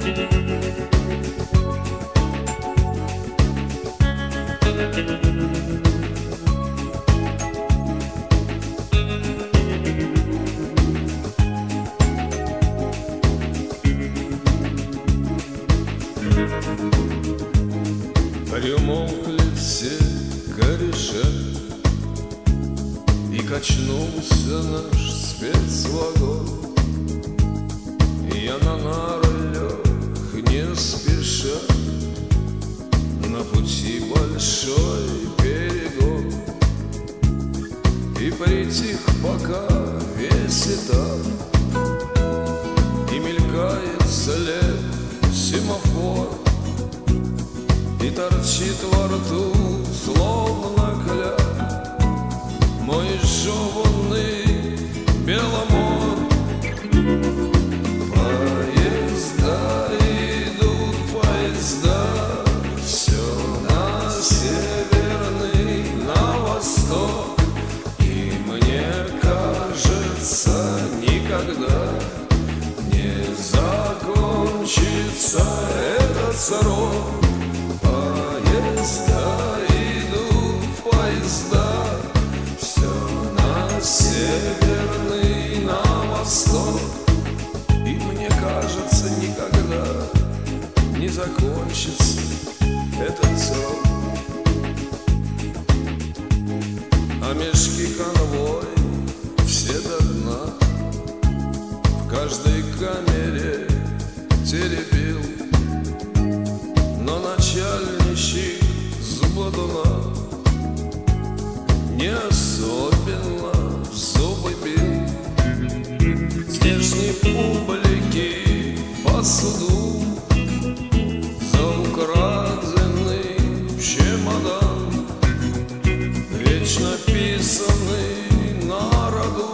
Примолкли все кореша, и качнулся наш спецвагон. Я на нары лег не спеша, на пути большой перегон. И притих пока весь этап, и мелькает след семафор, и торчит во рту, словно кляп, мой жеванный Беломор. Поезда идут, поезда, все на северный, на восток, и мне кажется, никогда не закончится этот срок. Поезда идут, поезда, все на северный, на восток, и мне кажется, никогда не закончится этот срок. А мешки конвой все до дна, в каждой камере теребил, но начальничек с бодуна не особенно в зубы бил. Здешней публики по суду за украденный чемодан, вечно писанный на роду,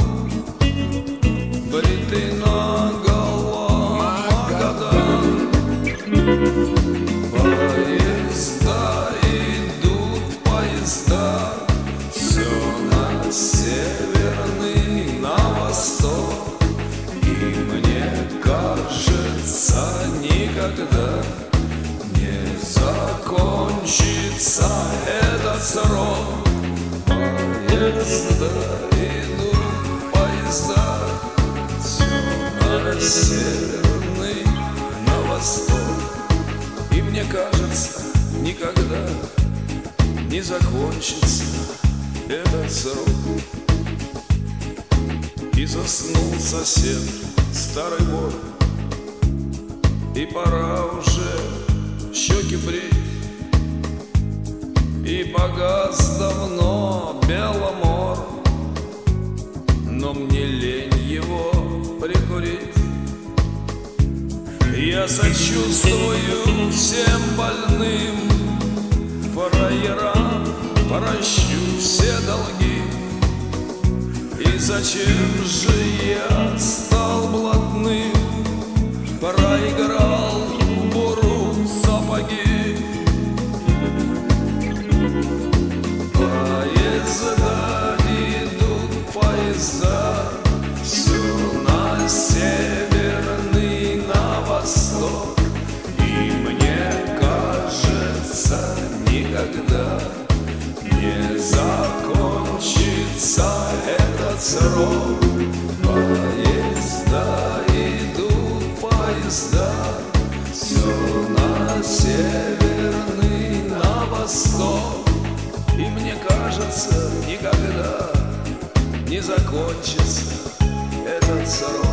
бритый наголо Магадан. Поезда идут, поезда, все на северный, на восток, и мне кажется, никогда не закончится этот срок. Поезда идут, поезда, все на северный, на восток, и мне кажется, никогда не закончится этот срок. И заснул сосед, старый вор, и пора уже щеки брить, и погас давно Беломор, но мне лень его прикурить. Я сочувствую всем больным фраерам, прощу все долги. И зачем же я стал блатным, проиграл в буру сапоги? Поезда идут, поезда, все на северный, на восток, и мне кажется, никогда не закончится этот срок. Поезда идут, поезда, все на северный, на восток, и мне кажется, никогда не закончится этот срок.